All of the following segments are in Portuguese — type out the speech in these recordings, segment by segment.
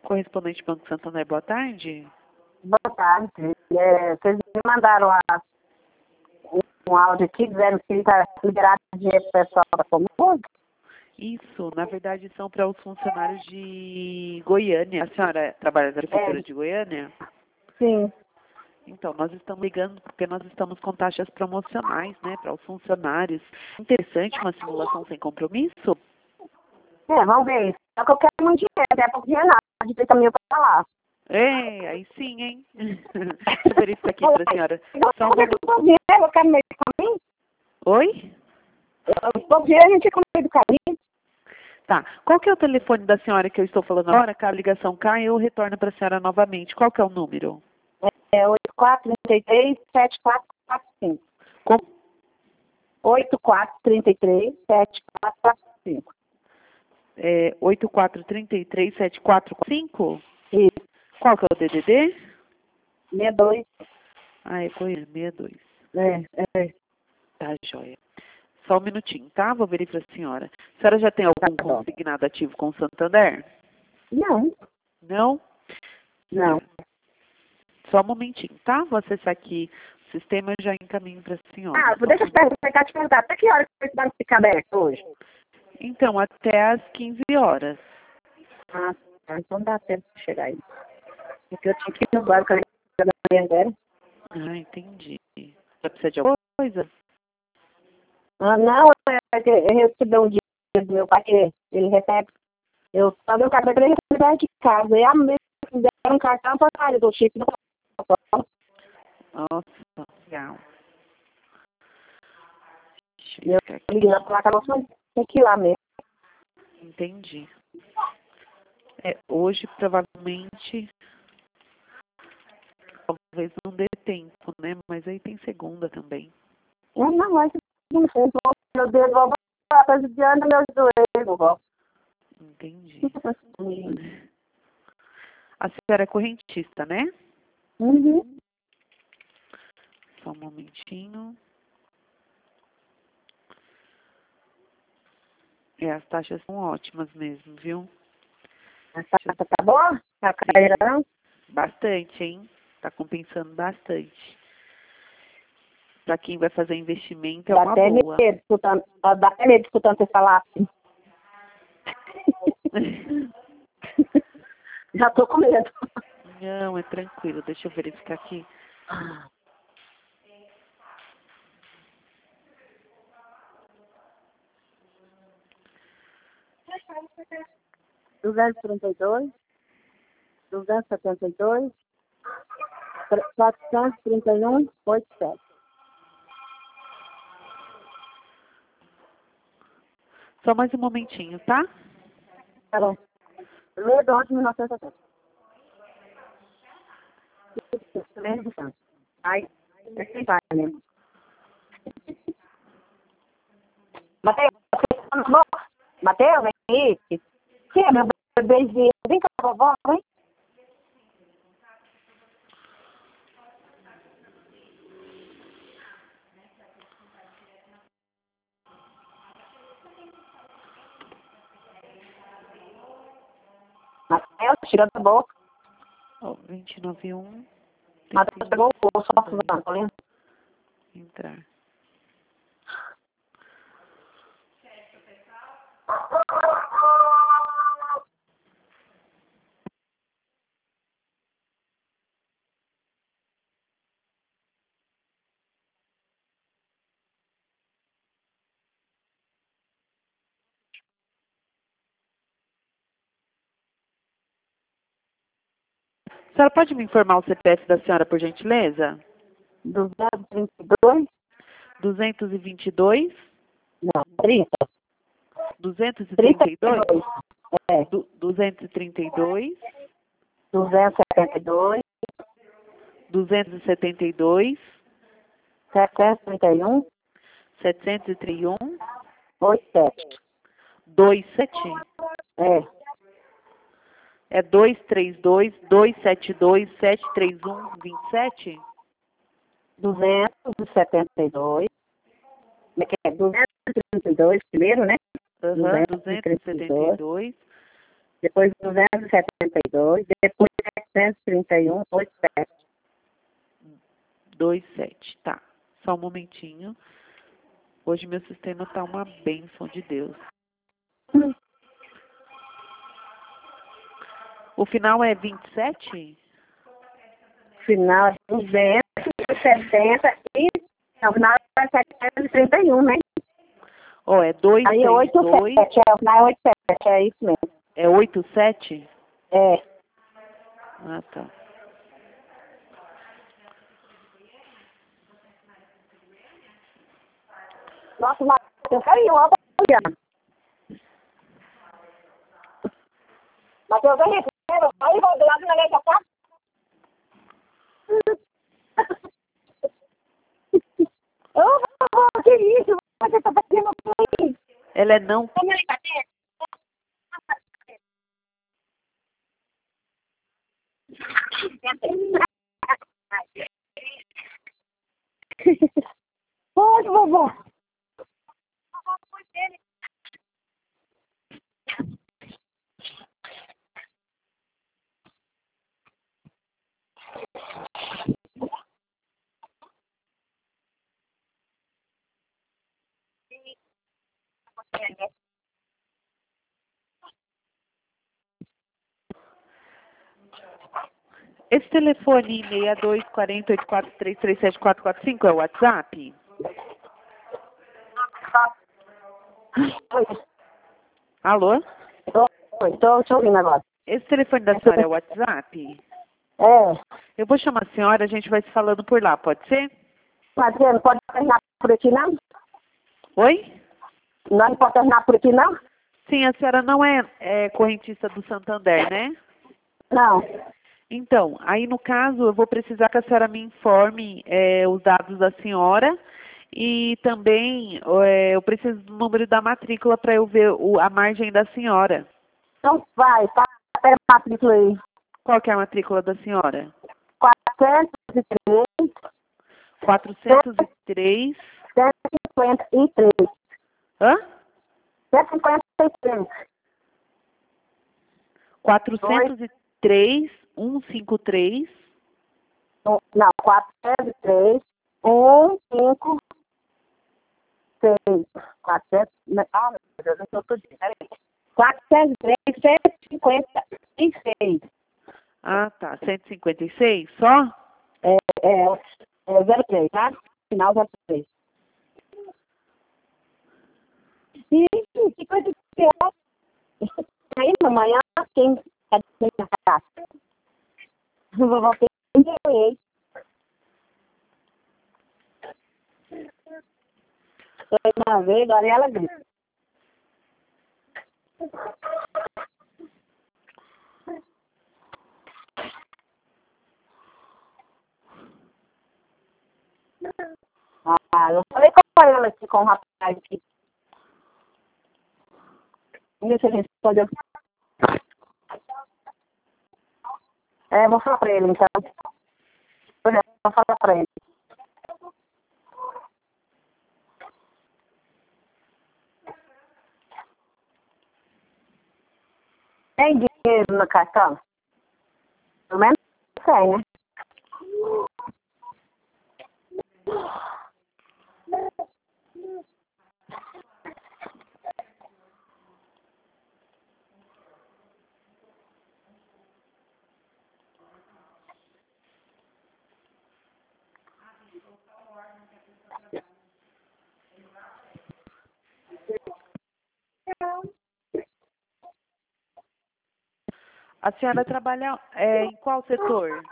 correspondente Banco Santander, boa tarde. Boa tarde. Vocês me mandaram um áudio aqui dizendo que está liberado dinheiro pro pessoal da Comug? Isso, na verdade, são para os funcionários de Goiânia. A senhora trabalha na prefeitura de Goiânia? Sim. Então, nós estamos ligando porque nós estamos com taxas promocionais, né, para os funcionários. Interessante, uma simulação sem compromisso? Vamos ver isso. Só que eu quero muito dinheiro, não é pouco dinheiro nada, de 30 mil para lá. Aí sim, hein? Deixa eu verificar aqui para a senhora. Só um Eu quero dinheiro, eu quero meio do caminho. Oi? Pouco dinheiro a gente fica no meio do caminho. Tá. Qual que é o telefone da senhora que eu estou falando agora? Que a ligação cai, eu retorno para a senhora novamente. Qual que é o número? 8433-7445. Como? 8433-7445. 8433-7445? Isso. Qual que é o DDD? 62. Ah, é Goiânia, 62. É. Tá, joia. Só um minutinho, tá? Vou verificar a senhora. A senhora já tem algum consignado ativo com o Santander? Não. Não? Não. Só um momentinho, tá? Vou acessar aqui o sistema e já encaminho para a senhora. Deixa eu te perguntar. Até que hora que esse banco fica aberto hoje? Então, até às 15 horas. Tá. Então dá tempo de chegar aí. Porque eu tinha que ir no banco ali da manhã agora. Ah, entendi. Já precisa de alguma coisa? Não, eu recebi um dinheiro do meu pai que ele recebe. Eu só dei o cartão para ele receber de casa. E a mesma me deram um cartão para do chip do cartão. Nossa, legal. Deixa eu E eu verificar aqui. liguei na placa, nossa, tem que ir lá mesmo. Entendi. Hoje, provavelmente, talvez não dê tempo, né? Mas aí tem segunda também. Não, mas não sei. Meu Deus, vovó, tá prejudicando meus joelhos, vovó. Entendi. A senhora é correntista, né? Uhum. Só um momentinho. As taxas são ótimas mesmo, viu? A taxa tá boa? Tá cairão? Bastante, hein? Tá compensando bastante. Para quem vai fazer investimento é uma boa. Dá até medo escutando você falar assim. Já tô com medo. Não, é tranquilo. Deixa eu verificar aqui. R$ 232, 431,87. Só mais um momentinho, tá? Tá bom. Lê do 1970. Ai, assim vai mesmo. Mateus, vem aí. Quem é meu bebezinho? Vem cá, vovó, vem. Mateus, tira da boca. 291. Mateus pegou o só fusão, tá vendo? Entrar. A senhora pode me informar o CPF da senhora, por gentileza? 232? 222? Não, 30. 232? 32. É. 232? 272. 272? 731. 731? 87. 27? É. É 232, 272, 731, 27? 272. Como é que é? 232 primeiro, né? Aham, 272, depois 272, depois 731, 87. 27, tá. Só um momentinho. Hoje meu sistema tá uma bênção de Deus. O final é 27? Final é 270 e o final é 731, né? Ó, é Aí é 262. 87, o final é 87, é isso mesmo. É 87? É. Ah, tá. Nossa, Matheus, caiu, ó, Matheus, vem aqui, aí vou do lado da minha casa. Ô, vovó, que isso? Você tá batendo aí? Ela é não. Vem aí, bater. Pode, vovó. Esse telefone 62 40 84 337 445 é o WhatsApp? Oi, Alô? tô te ouvindo agora. Esse telefone da senhora é o WhatsApp? É, Eu vou chamar a senhora, a gente vai se falando por lá, pode ser? mas você não pode terminar por aqui, não? Oi? Não pode terminar por aqui, não? Sim, a senhora não é correntista do Santander, né? Não. Então, aí no caso, eu vou precisar que a senhora me informe os dados da senhora e também eu preciso do número da matrícula para eu ver a margem da senhora. Então vai, tá? Pera a matrícula aí. Qual que é a matrícula da senhora? 403, 403. 153. Hã? 153. 403 153. Não, 403, 156. 400. Ah, meu Deus, eu tô tudo. Peraí. 403, 156. Ah, tá. 156 só? É 03, tá? Final 03. Isso, que coisa pior. Aí, amanhã, quem tá dentro da casa? Vovó tem dinheiro. Foi uma vez, agora ela grita. Ah, eu falei com ela aqui, com o rapaz aqui. Vamos ver se ele respondeu. Vou falar pra ele, então. Vou falar pra ele. Tem dinheiro no cartão? Pelo menos tem, né? A senhora trabalha em qual setor?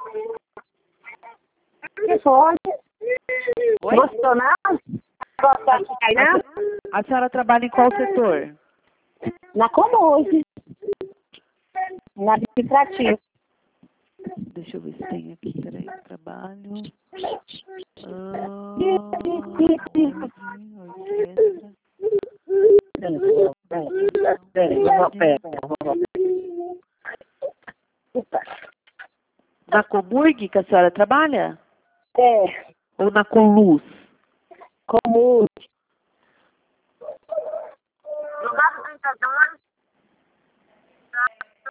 Que foi? Oi? Gostou, não? Gostou de aí, não? A senhora trabalha em qual setor? Na Comude. Na administrativa. Deixa eu ver se tem aqui, peraí, trabalho. Na Comurg que a senhora trabalha? É, Ou na Coluz? Comude. No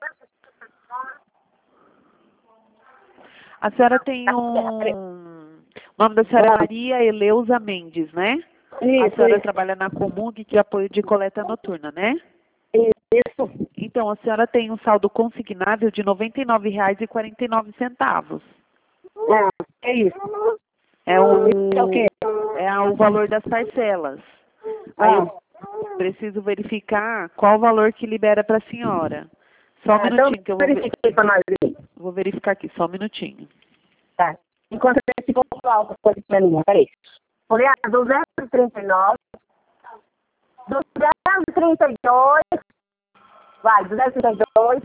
A senhora tem O nome da senhora é Maria Eleusa Mendes, né? Isso, A senhora isso. trabalha na Comug, que é apoio de coleta noturna, né? Isso. Então, a senhora tem um saldo consignável de R$ 99,49. É isso. É o, É o quê? é o valor das parcelas. Aí Ah. eu preciso verificar qual o valor que libera para a senhora. Só um Então, minutinho que eu verifica aí pra nós aí. vou verificar aqui, só um minutinho. Tá. Enquanto esse pouco alto, coisa pra mim, peraí. Falei, 239, 232, vai, 232,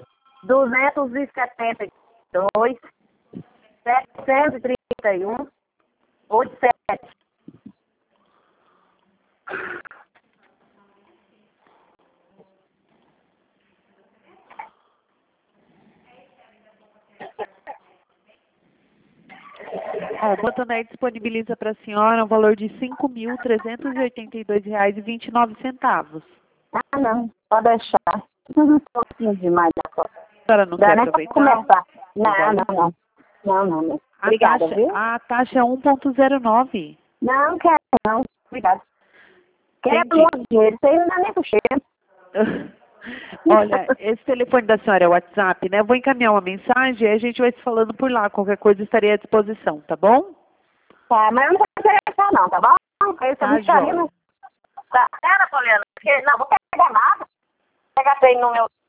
272, 731, 87. Ó, o Botoner disponibiliza para a senhora um valor de R$ 5.382,29. Ah, não, pode deixar. Um pouquinho demais da coisa. A senhora não Dá quer nem pra aproveitar? começar. o Não, valor? não, não. Não, não. Obrigada, viu? A taxa é 1,09. Não, quero não. Obrigada. Quero Entendi. muito dinheiro. Isso aí não dá nem pro cheiro. Olha, esse telefone da senhora é o WhatsApp, né? Eu vou encaminhar uma mensagem e a gente vai se falando por lá. Qualquer coisa estarei à disposição, tá bom? Tá, mas eu não vou interessar não, tá bom? Eu sou Tá, muito carinho. joia. Tá, pera, Poliana, porque não vou pegar nada. Pegar trem no meu